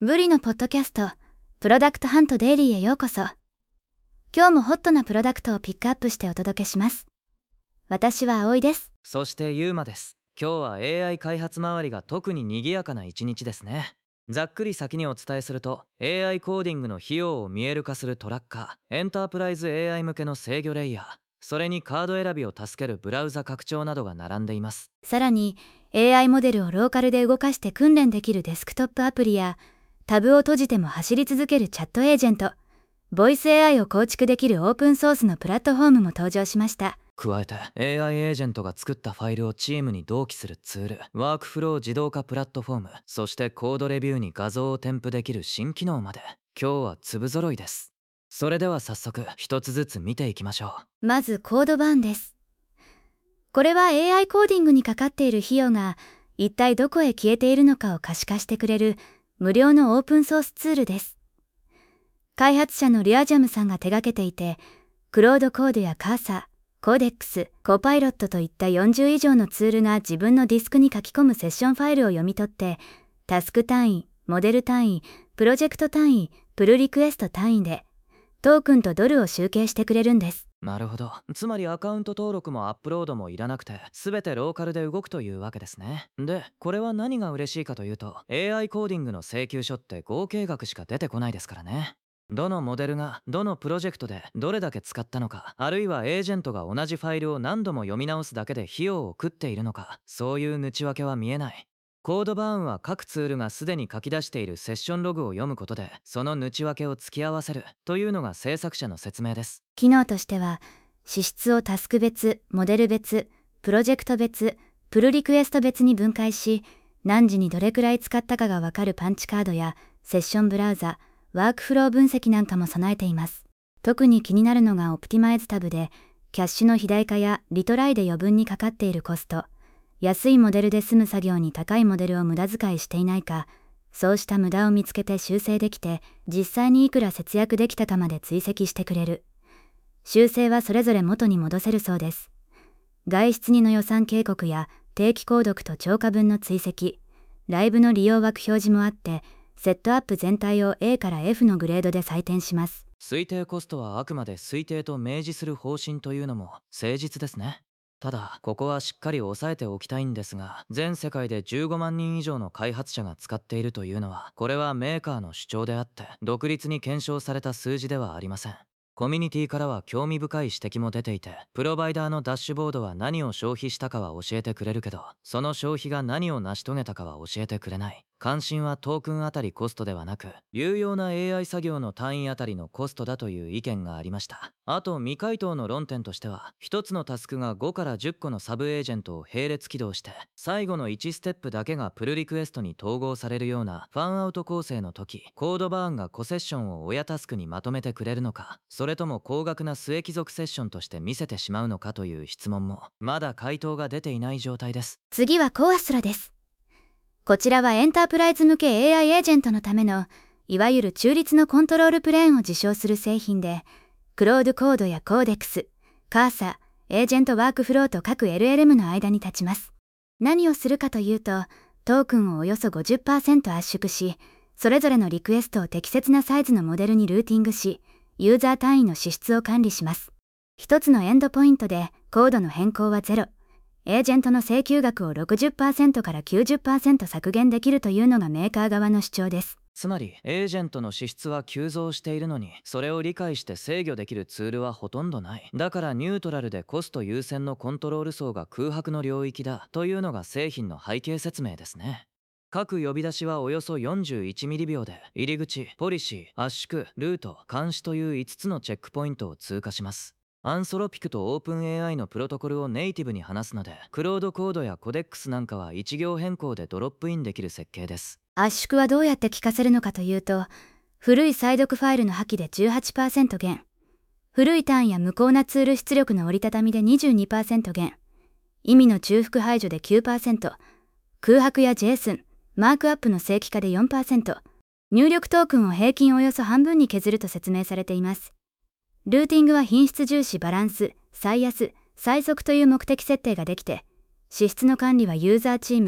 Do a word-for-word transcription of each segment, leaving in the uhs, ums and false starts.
ブリのポッドキャスト、プロダクトハントデイリーへようこそ。今日もホットなプロダクトをピックアップしてお届けします。私は葵です。 そしてゆうまです。今日は エーアイ 開発周りが特に賑やかな一日ですね。ざっくり先にお伝えすると、 エーアイ コーディングの費用を見える化するトラッカー、エンタープライズ エーアイ 向けの制御レイヤー、それにカード選びを助けるブラウザ拡張などが並んでいます。 さらに エーアイ モデルをローカルで動かして訓練できるデスクトップアプリや、タブを閉じても走り続けるチャットエージェント、ボイス エーアイ を構築できるオープンソースのプラットフォームも登場しました。 加えて エーアイ エージェントが作ったファイルをチームに同期するツール、ワークフロー自動化プラットフォーム、そしてコードレビューに画像を添付できる新機能まで、今日は粒揃いです。それでは早速一つずつ見ていきましょう。まずコードバーンです。これは エーアイ コーディングにかかっている費用が一体どこへ消えているのかを可視化してくれる無料のオープンソースツールです。開発者のリアジャムさんが手掛けていて、クロードコードやカーサー、コーデックス、コパイロットといったよんじゅう以上のツールが自分のディスクに書き込むセッションファイルを読み取って、タスク単位、モデル単位、プロジェクト単位、プルリクエスト単位で、トークンとドルを集計してくれるんです。 なるほど。つまりアカウント登録もアップロードもいらなくて、全てローカルで動くというわけですね。で、これは何が嬉しいかというと、 エーアイ コーディングの請求書って合計額しか出てこないですからね。どのモデルがどのプロジェクトでどれだけ使ったのか、あるいはエージェントが同じファイルを何度も読み直すだけで費用を食っているのか、そういう内訳は見えない。コードバーンは各ツールがすでに書き出しているセッションログを読むことで、その内訳を突き合わせるというのが制作者の説明です。 機能としては、資質をタスク別、モデル別、プロジェクト別、プルリクエスト別に分解し、何時にどれくらい使ったかがわかるパンチカードや、セッションブラウザ、ワークフロー分析なんかも備えています。特に気になるのがオプティマイズタブで、キャッシュの肥大化やリトライで余分にかかっているコスト、安いモデルで済む作業に高いモデルを無駄遣いしていないか、そうした無駄を見つけて修正できて、実際にいくら節約できたかまで追跡してくれる。修正はそれぞれ元に戻せるそうです。外出にの予算警告や定期購読と超過分の追跡、ライブの利用枠表示もあって、セットアップ全体を エー から エフ のグレードで採点します。 推定コストはあくまで推定と明示する方針というのも誠実ですね。ただここはしっかり押さえておきたいんですが、全世界でじゅうごまんにん以上の開発者が使っているというのは、これはメーカーの主張であって独立に検証された数字ではありません。コミュニティからは興味深い指摘も出ていて、プロバイダーのダッシュボードは何を消費したかは教えてくれるけど、その消費が何を成し遂げたかは教えてくれない。関心はトークンあたりコストではなく、有用な エーアイ 作業の単位あたりのコストだという意見がありました。あと未回答の論点としては、一つのタスクがごからじゅっこのサブエージェントを並列起動して、最後のいちステップだけがプルリクエストに統合されるようなファンアウト構成の時、コードバーンが子セッションを親タスクにまとめてくれるのか、それとも高額な末帰属セッションとして見せてしまうのかという質問もまだ回答が出ていない状態です。 次はコアスラです。こちらはエンタープライズ向け エーアイ エージェントのためのいわゆる中立のコントロールプレーンを自称する製品で、クロードコードやコーデックス、カーサー、エージェントワークフローと各 エルエルエム の間に立ちます。何をするかというと、トークンをおよそ ごじゅっパーセント 圧縮し、それぞれのリクエストを適切なサイズのモデルにルーティングし、ユーザー単位の資質を管理します。一つのエンドポイントでコードの変更はゼロ。エージェントの請求額を ろくじゅっパーセント から きゅうじゅっパーセント 削減できるというのがメーカー側の主張です。 つまりエージェントの資質は急増しているのに、それを理解して制御できるツールはほとんどない。だからニュートラルでコスト優先のコントロール層が空白の領域だというのが製品の背景説明ですね。各呼び出しはおよそよんじゅういちミリびょうで、入り口、ポリシー、圧縮、ルート、監視といういつつのチェックポイントを通過します。アンソロピクとオープン エーアイ のプロトコルをネイティブに話すので、クロードコードやコデックスなんかはいち行変更でドロップインできる設計です。 圧縮はどうやって効かせるのかというと、古い再読ファイルの破棄で じゅうはちパーセント 減、古い単位や無効なツール出力の折りたたみで にじゅうにパーセント 減、意味の重複排除で きゅうパーセント、空白や ジェイソン、マークアップの正規化で よんパーセント、入力トークンを平均およそ半分に削ると説明されています。ルーティングは品質重視バランス、最安、最速という目的設定ができて、資質の管理はユーザーチーム、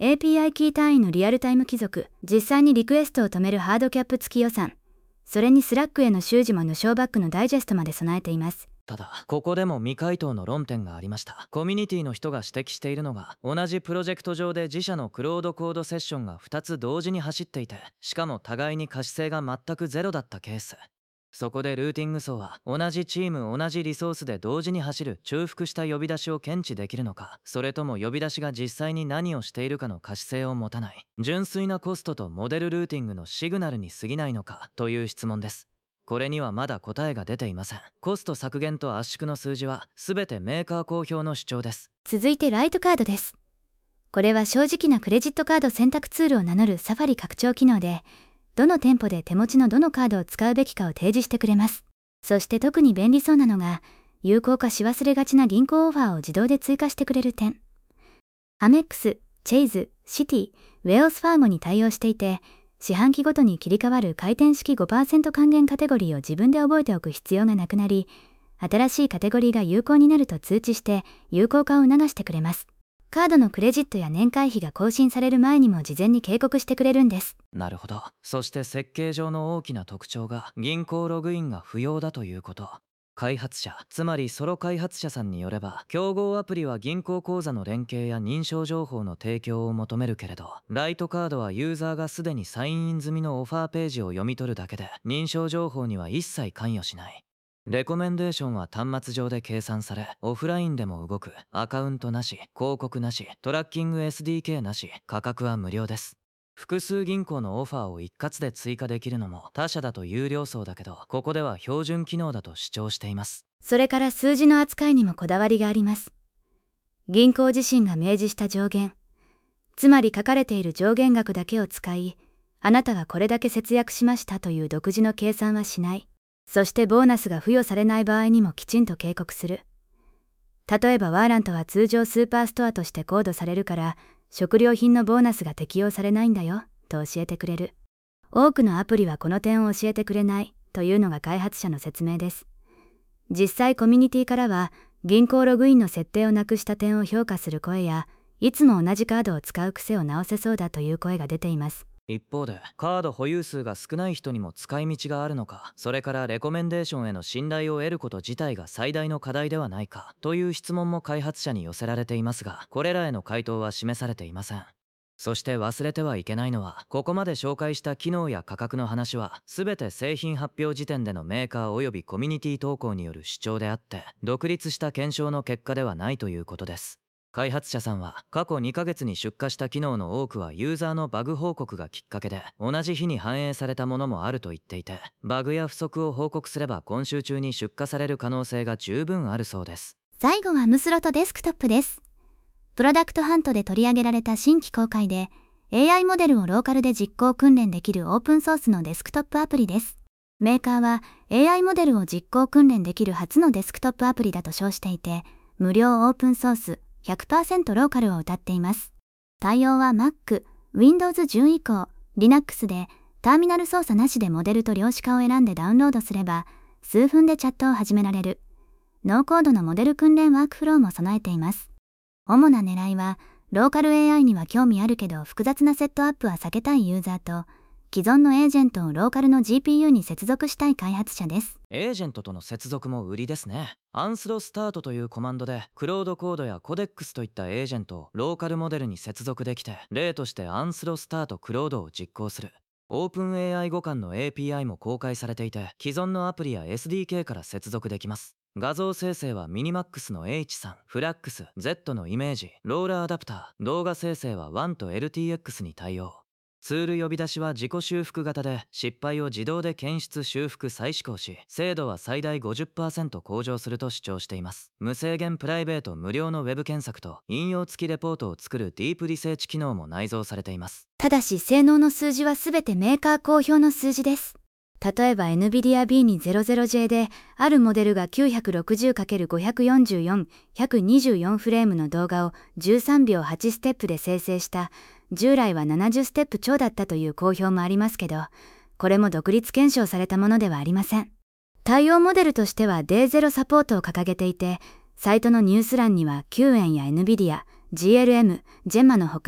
エーピーアイ キー単位のリアルタイム帰属、実際にリクエストを止めるハードキャップ付き予算、それにスラックへの習字も無償バックのダイジェストまで備えています。 ただここでも未回答の論点がありました。コミュニティの人が指摘しているのが、同じプロジェクト上で自社のクロードコードセッションがふたつ同時に走っていて、しかも互いに可視性が全くゼロだったケース。そこでルーティング層は同じチーム同じリソースで同時に走る重複した呼び出しを検知できるのか、それとも呼び出しが実際に何をしているかの可視性を持たない純粋なコストとモデルルーティングのシグナルに過ぎないのかという質問です。これにはまだ答えが出ていません。コスト削減と圧縮の数字は全てメーカー公表の主張です。 続いてライトカードです。これは正直なクレジットカード選択ツールを名乗るサファリ拡張機能で、どの店舗で手持ちのどのカードを使うべきかを提示してくれます。そして特に便利そうなのが、有効化し忘れがちな銀行オファーを自動で追加してくれる点。アメックス、チェイズ、シティ、ウェオスファーゴに対応していて、四半期ごとに切り替わる回転式 ごパーセント 還元カテゴリーを自分で覚えておく必要がなくなり、新しいカテゴリーが有効になると通知して有効化を促してくれます。カードのクレジットや年会費が更新される前にも事前に警告してくれるんです。 なるほど。そして設計上の大きな特徴が銀行ログインが不要だということ。開発者、つまりソロ開発者さんによれば、競合アプリは銀行口座の連携や認証情報の提供を求めるけれど、ライトカードはユーザーがすでにサインイン済みのオファーページを読み取るだけで、認証情報には一切関与しない。レコメンデーションは端末上で計算され、オフラインでも動く。アカウントなし、広告なし、トラッキング エスディーケー なし、価格は無料です。複数銀行のオファーを一括で追加できるのも他社だと有料層だけど、ここでは標準機能だと主張しています。 それから数字の扱いにもこだわりがあります。銀行自身が明示した上限、つまり書かれている上限額だけを使い、あなたがこれだけ節約しましたという独自の計算はしない。そしてボーナスが付与されない場合にもきちんと警告する。例えばワーラントは通常スーパーストアとしてコードされるから、食料品のボーナスが適用されないんだよ、と教えてくれる。多くのアプリはこの点を教えてくれない、というのが開発者の説明です。実際コミュニティからは、銀行ログインの設定をなくした点を評価する声や、いつも同じカードを使う癖を直せそうだという声が出ています。 一方で、カード保有数が少ない人にも使い道があるのか、それからレコメンデーションへの信頼を得ること自体が最大の課題ではないか、という質問も開発者に寄せられていますが、これらへの回答は示されていません。そして忘れてはいけないのは、ここまで紹介した機能や価格の話は、全て製品発表時点でのメーカー及びコミュニティ投稿による主張であって、独立した検証の結果ではないということです。開発者さんは過去にかげつに出荷した機能の多くはユーザーのバグ報告がきっかけで同じ日に反映されたものもあると言っていて、バグや不足を報告すれば今週中に出荷される可能性が十分あるそうです。 最後はムスロとデスクトップです。プロダクトハントで取り上げられた新規公開で エーアイ モデルをローカルで実行訓練できるオープンソースのデスクトップアプリです。メーカーは エーアイ モデルを実行訓練できる初のデスクトップアプリだと称していて、無料オープンソースひゃくパーセント ローカルを謳っています。対応は Mac、ウィンドウズじゅう 以降、Linux でターミナル操作なしでモデルと量子化を選んでダウンロードすれば、数分でチャットを始められる。ノーコードのモデル訓練ワークフローも備えています。主な狙いは、ローカル エーアイ には興味あるけど複雑なセットアップは避けたいユーザーと、既存のエージェントをローカルの ジーピーユー に接続したい開発者です。 エージェントとの接続も売りですね。アンスロスタートというコマンドでクロードコードやコデックスといったエージェントをローカルモデルに接続できて、例としてアンスロスタートクロードを実行する。オープン エーアイ 互換の エーピーアイ も公開されていて、既存のアプリや エスディーケー から接続できます。画像生成はミニマックスの エイチさん、フラックス、Z のイメージ、ローラーアダプター、動画生成はワンと エルティーエックス に対応。ツール呼び出しは自己修復型で失敗を自動で検出修復再試行し、精度は最大 ごじゅっパーセント 向上すると主張しています。無制限プライベート無料のウェブ検索と引用付きレポートを作るディープリセーチ機能も内蔵されています。 ただし性能の数字はすべてメーカー公表の数字です。例えば エヌビディア ビーにじゅうジェー であるモデルが きゅうひゃくろくじゅうかけるごひゃくよんじゅうよん、ひゃくにじゅうよんフレームの動画をじゅうさんびょうはちステップで生成した、従来はななじゅうステップ超だったという公表もありますけど、これも独立検証されたものではありません。対応モデルとしては ディーゼロ サポートを掲げていて、サイトのニュース欄にはキューエンや エヌビディア、ジーエルエム、ジェンマのほか、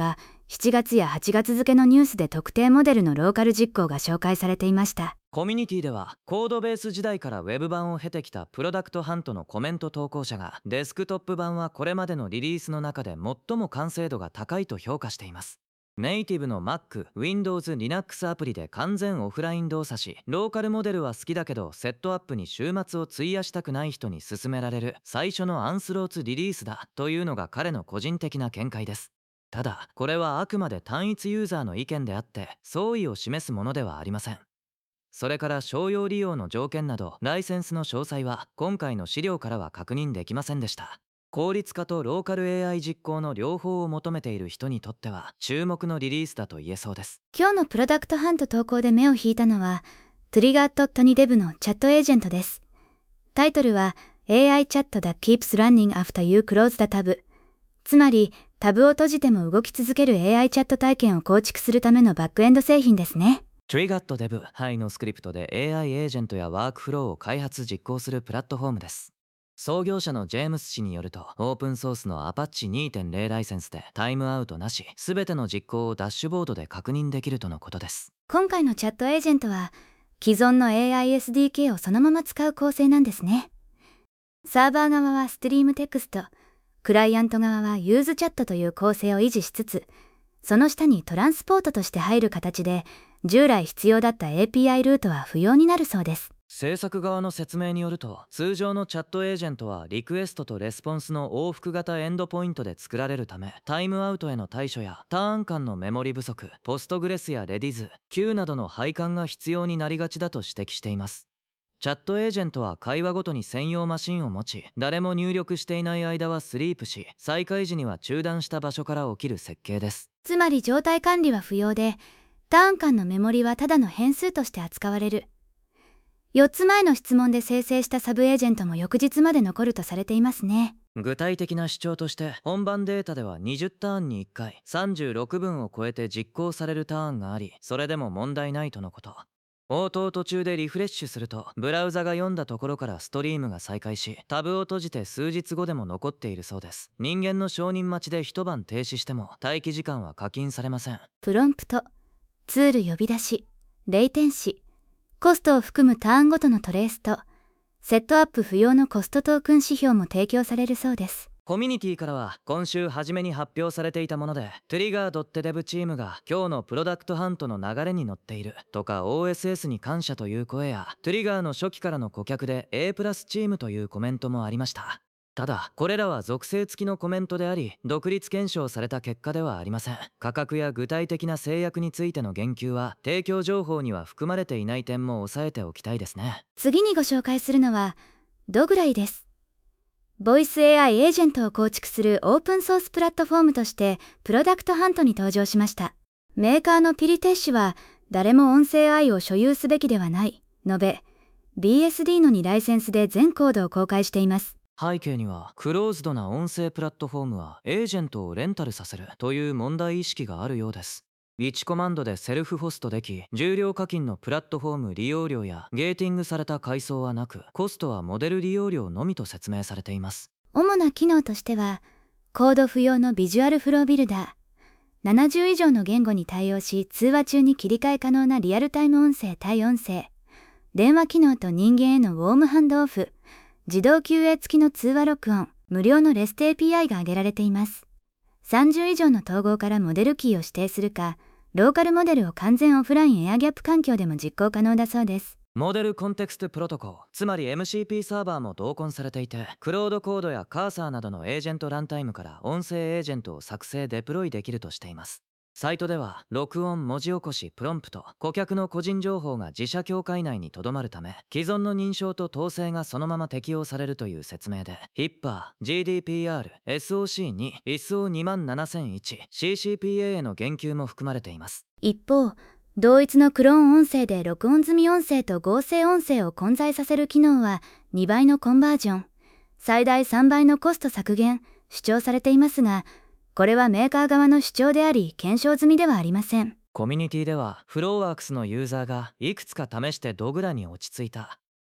しちがつやはちがつ付のニュースで特定モデルのローカル実行が紹介されていました。 コミュニティではコードベース時代からウェブ版を経てきたプロダクトハントのコメント投稿者が、デスクトップ版はこれまでのリリースの中で最も完成度が高いと評価しています。ネイティブの Mac、Windows、Linux アプリで完全オフライン動作し、ローカルモデルは好きだけどセットアップに週末を費やしたくない人に勧められる最初のアンスローツリリースだというのが彼の個人的な見解です。ただこれはあくまで単一ユーザーの意見であって相違を示すものではありません。それから商用利用の条件などライセンスの詳細は今回の資料からは確認できませんでした。効率化とローカル エーアイ 実行の両方を求めている人にとっては注目のリリースだと言えそうです。 今日のプロダクトハント投稿で目を引いたのは、トリガードットにデブのチャットエージェントです。タイトルは エーアイ チャット that keeps running after you close the tab。つまり、タブを閉じても動き続ける エーアイ チャット体験を構築するためのバックエンド製品ですね。 TriggerDev 範囲のスクリプトで エーアイ エージェントやワークフローを開発実行するプラットフォームです。創業者のジェームス氏によると、オープンソースの アパッチにてんゼロ ライセンスでタイムアウトなし、すべての実行をダッシュボードで確認できるとのことです。 今回のチャットエージェントは、既存の エーアイエスディーケー をそのまま使う構成なんですね。サーバー側はストリームテクスト、クライアント側はユーズチャットという構成を維持しつつ、その下にトランスポートとして入る形で、従来必要だった エーピーアイ ルートは不要になるそうです。 制作側の説明によると、通常のチャットエージェントはリクエストとレスポンスの往復型エンドポイントで作られるため、タイムアウトへの対処やターン間のメモリ不足、ポストグレスやレディズ、Q などの配管が必要になりがちだと指摘しています。チャットエージェントは会話ごとに専用マシンを持ち、誰も入力していない間はスリープし、再開時には中断した場所から起きる設計です。 つまり状態管理は不要で、ターン間のメモリはただの変数として扱われる。よっつまえの質問で生成したサブエージェントも翌日まで残るとされていますね。 具体的な主張として、本番データではにじゅうターンにいっかいさんじゅうろくぶんを超えて実行されるターンがあり、それでも問題ないとのこと。応答途中でリフレッシュすると、ブラウザが読んだところからストリームが再開し、タブを閉じて数日後でも残っているそうです。人間の承認待ちで一晩停止しても待機時間は課金されません。 プロンプト、ツール呼び出し、レイテンシ、コストを含むターンごとのトレースと、セットアップ不要のコストトークン指標も提供されるそうです。 コミュニティからは今週初めに発表されていたもので、TriggerDev チームが今日のプロダクトハントの流れに乗っているとか オーエスエス に感謝という声や、Trigger の初期からの顧客で A プラスチームというコメントもありました。ただこれらは属性付きのコメントであり、独立検証された結果ではありません。価格や具体的な制約についての言及は提供情報には含まれていない点も押さえておきたいですね。 次にご紹介するのはドグライです。ボイス エーアイ エージェントを構築するオープンソースプラットフォームとしてプロダクトハントに登場しました。メーカーのピリテッシュは誰も音声 アイ を所有すべきではない述べ、 ビーエスディー のにライセンスで全コードを公開しています。 背景には、クローズドな音声プラットフォームはエージェントをレンタルさせるという問題意識があるようです。いちコマンドでセルフホストでき、重量課金のプラットフォーム利用料やゲーティングされた階層はなく、コストはモデル利用料のみと説明されています。 主な機能としては、コード不要のビジュアルフロービルダー、ななじゅう以上の言語に対応し通話中に切り替え可能なリアルタイム音声対音声、電話機能と人間へのウォームハンドオフ、自動 キューエー 付きの通話録音、無料の レスト エーピーアイ が挙げられています。さんじゅう以上の統合からモデルキーを指定するか、ローカルモデルを完全オフラインエアギャップ環境でも実行可能だそうです。 モデルコンテクストプロトコル、つまり エムシーピー サーバーも同梱されていて、クロードコードやカーサーなどのエージェントランタイムから音声エージェントを作成デプロイできるとしています。サイトでは録音、文字起こし、プロンプト、顧客の個人情報が自社境界内にとどまるため、既存の認証と統制がそのまま適用されるという説明で、ヒッパー、ジーディーピーアール、エスオーシーに、アイエスオーにまんななせんいち、シーシーピーエー への言及も含まれています。 一方、同一のクローン音声で録音済み音声と合成音声を混在させる機能はにばいのコンバージョン、最大さんばいのコスト削減、主張されていますが、これはメーカー側の主張であり、検証済みではありません。 コミュニティでは、フローワークスのユーザーがいくつか試してドグラに落ち着いた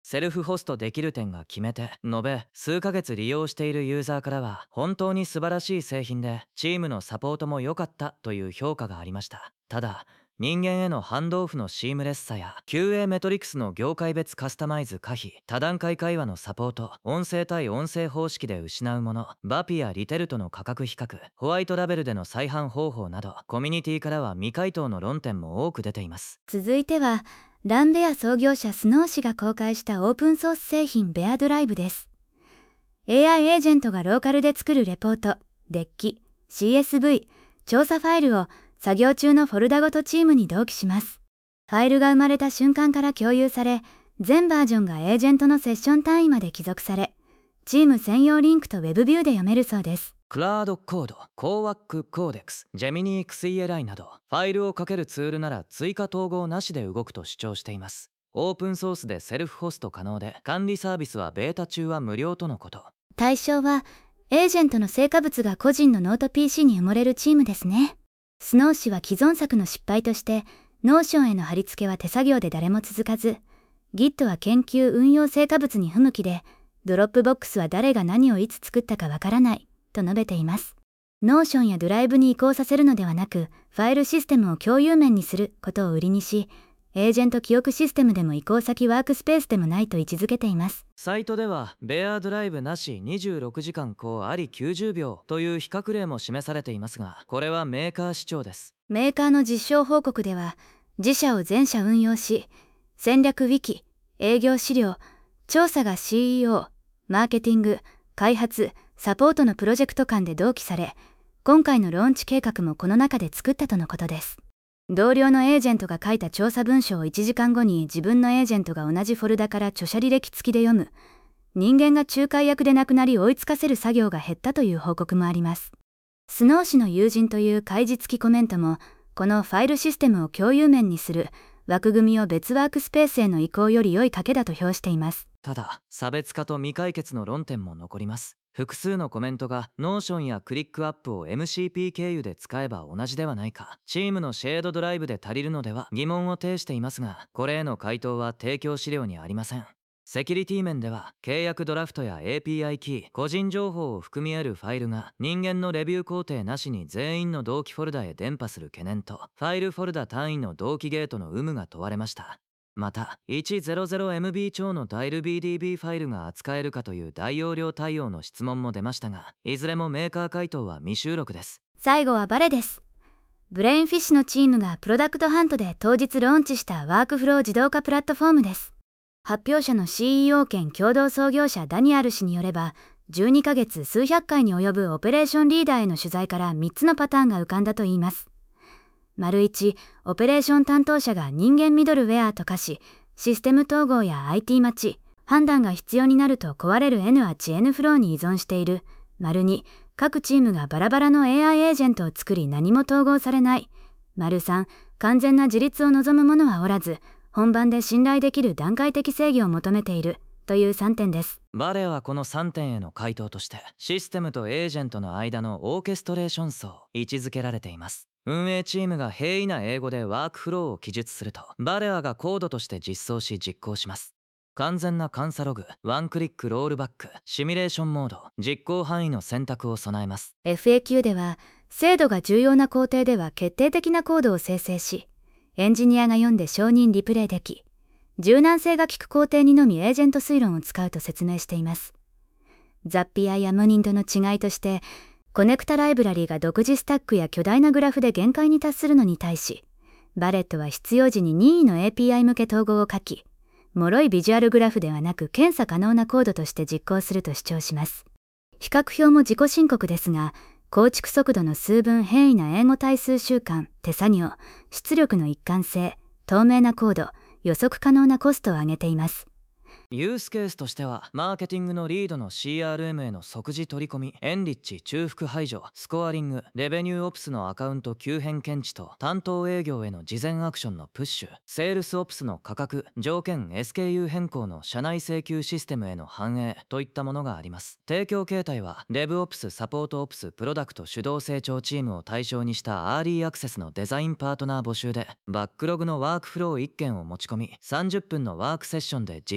セルフホストできる点が決めて延べ数ヶ月利用しているユーザーからは、本当に素晴らしい製品でチームのサポートも良かったという評価がありました。ただ人間へのハンドオフのシームレスさや キューエー メトリクスの業界別カスタマイズ可否、多段階会話のサポート、音声対音声方式で失うもの、バピやリテルとの価格比較、ホワイトラベルでの再販方法など、コミュニティからは未回答の論点も多く出ています。 続いてはランベア創業者スノー氏が公開したオープンソース製品ベアドライブです。 エーアイ エージェントがローカルで作るレポート、デッキ、シーエスブイ、調査ファイルを作業中のフォルダごとチームに同期します。ファイルが生まれた瞬間から共有され、全バージョンがエージェントのセッション単位まで帰属され、チーム専用リンクと Web ビューで読めるそうです。 クラウドコード、コーワックコーデックス、ジェミニー エックスイーエルアイ など、ファイルをかけるツールなら追加統合なしで動くと主張しています。オープンソースでセルフホスト可能で、管理サービスはベータ中は無料とのこと。 対象はエージェントの成果物が個人のノート ピーシー に埋もれるチームですね。スノー氏は既存作の失敗として、ノーションへの貼り付けは手作業で誰も続かず、Git は研究運用成果物に不向きで、ドロップボックスは誰が何をいつ作ったかわからないと述べています。ノーションやドライブに移行させるのではなく、ファイルシステムを共有面にすることを売りにし、エージェント記憶システムでも移行先ワークスペースでもないと位置づけています。 サイトではベアドライブなしにじゅうろくじかんこうありきゅうじゅうびょうという比較例も示されていますが、これはメーカー主張です。 メーカーの実証報告では、自社を全社運用し、戦略ウィキ、営業資料、調査が シーイーオー、マーケティング、開発、サポートのプロジェクト間で同期され、今回のローンチ計画もこの中で作ったとのことです。同僚のエージェントが書いた調査文書をいちじかんごに自分のエージェントが同じフォルダから著者履歴付きで読む、人間が仲介役でなくなり追いつかせる作業が減ったという報告もあります。スノー氏の友人という開示付きコメントも、このファイルシステムを共有面にする枠組みを別ワークスペースへの移行より良い賭けだと評しています。 ただ、差別化と未解決の論点も残ります。複数のコメントがノーションやクリックアップを エムシーピー 経由で使えば同じではないか、チームのシェードドライブで足りるのでは疑問を呈していますが、これへの回答は提供資料にありません。セキュリティ面では契約ドラフトや エーピーアイ キー、個人情報を含み得るファイルが人間のレビュー工程なしに全員の同期フォルダへ伝播する懸念と、ファイルフォルダ単位の同期ゲートの有無が問われました。また せんエムビー 超のダイル ビーディービー ファイルが扱えるかという大容量対応の質問も出ましたが、いずれもメーカー回答は未収録です。 最後はバレです。ブレインフィッシュのチームがプロダクトハントで当日ローンチしたワークフロー自動化プラットフォームです。発表者の シーイーオー 兼共同創業者ダニアル氏によれば、じゅうにかげつ数百回に及ぶオペレーションリーダーへの取材からみっつのパターンが浮かんだといいます。丸いち、オペレーション担当者が人間ミドルウェアと化し、システム統合や アイティー 待ち、判断が必要になると壊れる N は遅 N フローに依存している。丸に、各チームがバラバラの エーアイ エージェントを作り何も統合されない。丸さん、完全な自立を望む者はおらず、本番で信頼できる段階的制御を求めている。というさんてんです。 バレはこのさんてんへの回答として、システムとエージェントの間のオーケストレーション層、位置づけられています。運営チームが平易な英語でワークフローを記述すると、バレアがコードとして実装し実行します。完全な監査ログ、ワンクリックロールバック、シミュレーションモード、実行範囲の選択を備えます。 エフエーキュー では、精度が重要な工程では決定的なコードを生成し、エンジニアが読んで承認リプレイでき、柔軟性が利く工程にのみエージェント推論を使うと説明しています。ザッピアやムニンドの違いとして、コネクタライブラリが独自スタックや巨大なグラフで限界に達するのに対し、バレットは必要時に任意の エーピーアイ 向け統合を書き、脆いビジュアルグラフではなく検査可能なコードとして実行すると主張します。比較表も自己申告ですが、構築速度の数分平易な英語対数習慣、手作業、出力の一貫性、透明なコード、予測可能なコストを上げています。 ユースケースとしては、マーケティングのリードの シーアールエム への即時取り込み、エンリッチ中腹排除、スコアリング、レベニューオプスのアカウント急変検知と担当営業への事前アクションのプッシュ、セールスオプスの価格、条件 エスケーユー 変更の社内請求システムへの反映といったものがあります。提供形態は、デブオプス、サポートオプス、プロダクト主導成長チームを対象にしたアーリーアクセスのデザインパートナー募集で、バックログのワークフローいっけんを持ち込み、さんじゅっぷんのワークセッションで実システム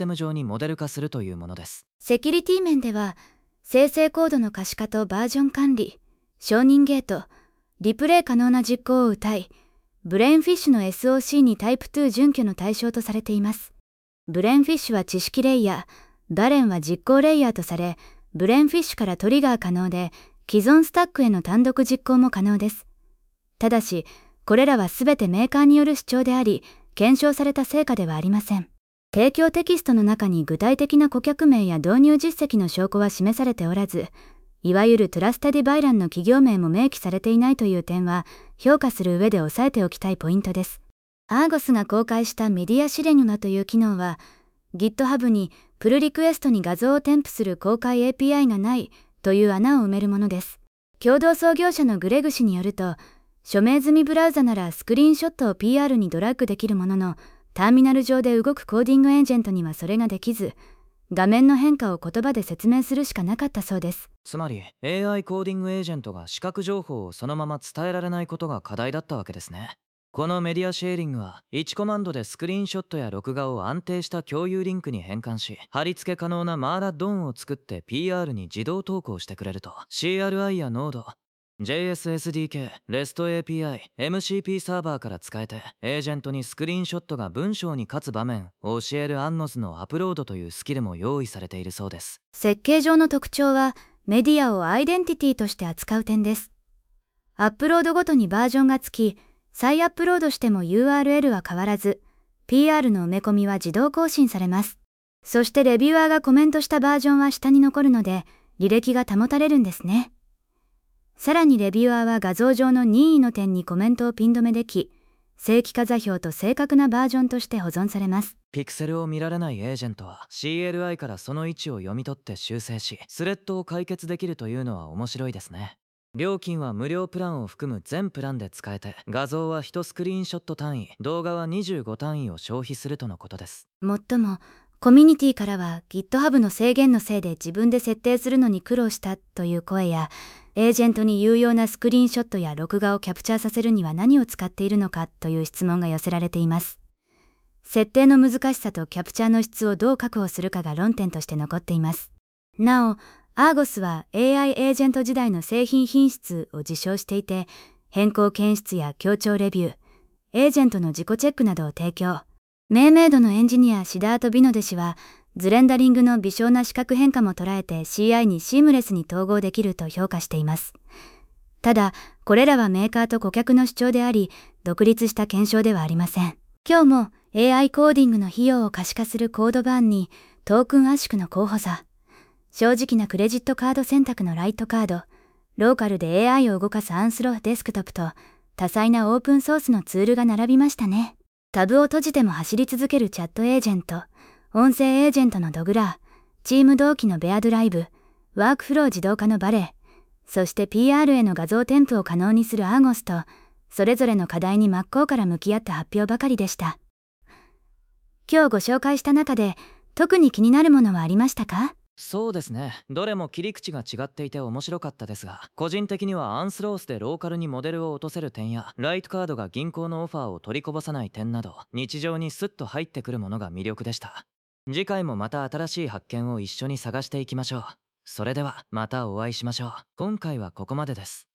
ム上にモデル化するというものです。 セキュリティ面では、生成コードの可視化とバージョン管理、承認ゲート、リプレイ可能な実行を謳い、ブレインフィッシュの エスオーシー にタイプに準拠の対象とされています。ブレインフィッシュは知識レイヤー、バレンは実行レイヤーとされ、ブレインフィッシュからトリガー可能で、既存スタックへの単独実行も可能です。ただし、これらはすべてメーカーによる主張であり、検証された成果ではありません。提供テキストの中に具体的な顧客名や導入実績の証拠は示されておらず、いわゆるトラステディバイランの企業名も明記されていないという点は、評価する上で押さえておきたいポイントです。アーゴスが公開したメディアシレニュナという機能は、GitHub にプルリクエストに画像を添付する公開 エーピーアイ がないという穴を埋めるものです。共同創業者のグレグ氏によると、署名済みブラウザならスクリーンショットを ピーアール にドラッグできるものの、ターミナル上で動くコーディングエージェントにはそれができず、画面の変化を言葉で説明するしかなかったそうです。 つまり エーアイ コーディングエージェントが視覚情報をそのまま伝えられないことが課題だったわけですね。このメディアシェーリングはいちコマンドでスクリーンショットや録画を安定した共有リンクに変換し、貼り付け可能なマーラッドオンを作って ピーアール に自動投稿してくれると、 シーアールアイ や Node、 ジェイエスエスディーケー、REST エーピーアイ、エムシーピー サーバーから使えて、エージェントにスクリーンショットが文章に勝つ場面を教える アンノス のアップロードというスキルも用意されているそうです。 設計上の特徴は、メディアをアイデンティティとして扱う点です。アップロードごとにバージョンがつき、再アップロードしても ユーアールエル は変わらず、ピーアール の埋め込みは自動更新されます。そしてレビュアーがコメントしたバージョンは下に残るので、履歴が保たれるんですね。さらにレビュアーは画像上の任意の点にコメントをピン止めでき、正規化座標と正確なバージョンとして保存されます。 ピクセルを見られないエージェントは シーエルアイ からその位置を読み取って修正し、スレッドを解決できるというのは面白いですね。料金は無料プランを含む全プランで使えて、画像はいちスクリーンショット単位、動画はにじゅうご単位を消費するとのことです。 もっとも、コミュニティからは GitHub の制限のせいで自分で設定するのに苦労したという声や、エージェントに有用なスクリーンショットや録画をキャプチャーさせるには何を使っているのかという質問が寄せられています。設定の難しさとキャプチャーの質をどう確保するかが論点として残っています。なお、アーゴスは エーアイ エージェント時代の製品品質を自称していて、変更検出や協調レビュー、エージェントの自己チェックなどを提供。命名度のエンジニアシダート・ビノデ氏は、ズレンダリングの微小な視覚変化も捉えて シーアイ にシームレスに統合できると評価しています。ただ、これらはメーカーと顧客の主張であり、独立した検証ではありません。今日も エーアイ コーディングの費用を可視化するコードバーンにトークン圧縮の候補さ、正直なクレジットカード選択のライトカード、ローカルで エーアイ を動かすアンスローデスクトップと多彩なオープンソースのツールが並びましたね。タブを閉じても走り続けるチャットエージェント、音声エージェントのドグラー、チーム同期のベアドライブ、ワークフロー自動化のバレー、そして ピーアール への画像添付を可能にするアーゴスと、それぞれの課題に真っ向から向き合った発表ばかりでした。今日ご紹介した中で、特に気になるものはありましたか？ そうですね。どれも切り口が違っていて面白かったですが、個人的にはアンスロースでローカルにモデルを落とせる点や、ライトカードが銀行のオファーを取りこぼさない点など、日常にスッと入ってくるものが魅力でした。次回もまた新しい発見を一緒に探していきましょう。それではまたお会いしましょう。今回はここまでです。